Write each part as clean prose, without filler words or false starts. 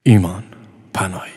ایمان پناهی.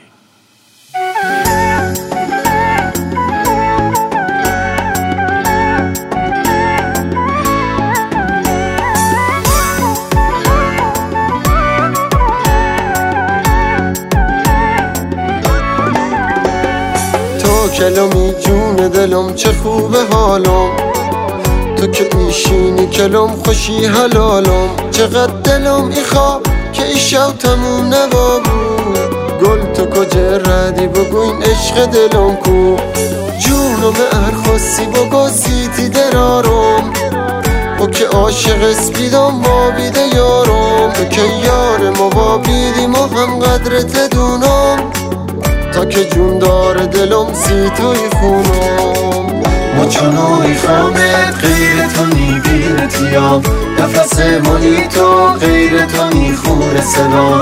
تو کلمی جون دلم چه خوبه حالم، تو که ایشینی کلم خوشی حلالم. چقدر دلم ایخوا که ایشو تموم نبابو، گل تو کجا ردی بگو این عشق دلم کو. جونم ارخواستی بگو سیتی درارم، و که عاشق سپیدم بابیده یارم. تو که یار ما بابیدی ما هم قدرت دونم، تا که جون داره دلم سی توی خونم. ما چنوی خامت غیر تو نیبینتیم، نفس منی تو غیر تو نیخور سلام.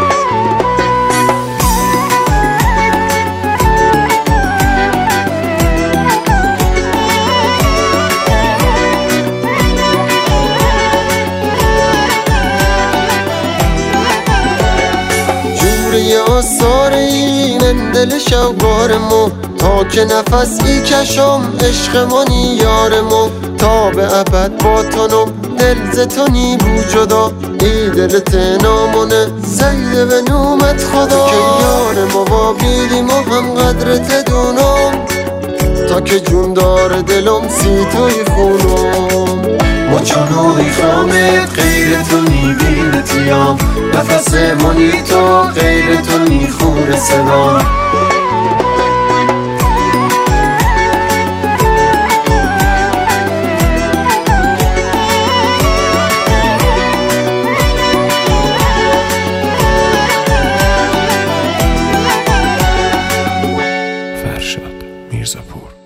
جوری آثار این دل شوگارمو، تا که نفس ای کشم عشق منی یارمو. تا به ابد با تنم دل زتونی بو جدا، ای دلت نامونه سیده به نومت خدا. که یار ما بابیدی ما هم قدرت دونم، تا که جون داره دلم سی توی خونم. ما چنوی خامت غیر تو نیبینتیم، نفس منی تو غیر تو نیخور سلام. فرشاد میرزاپور.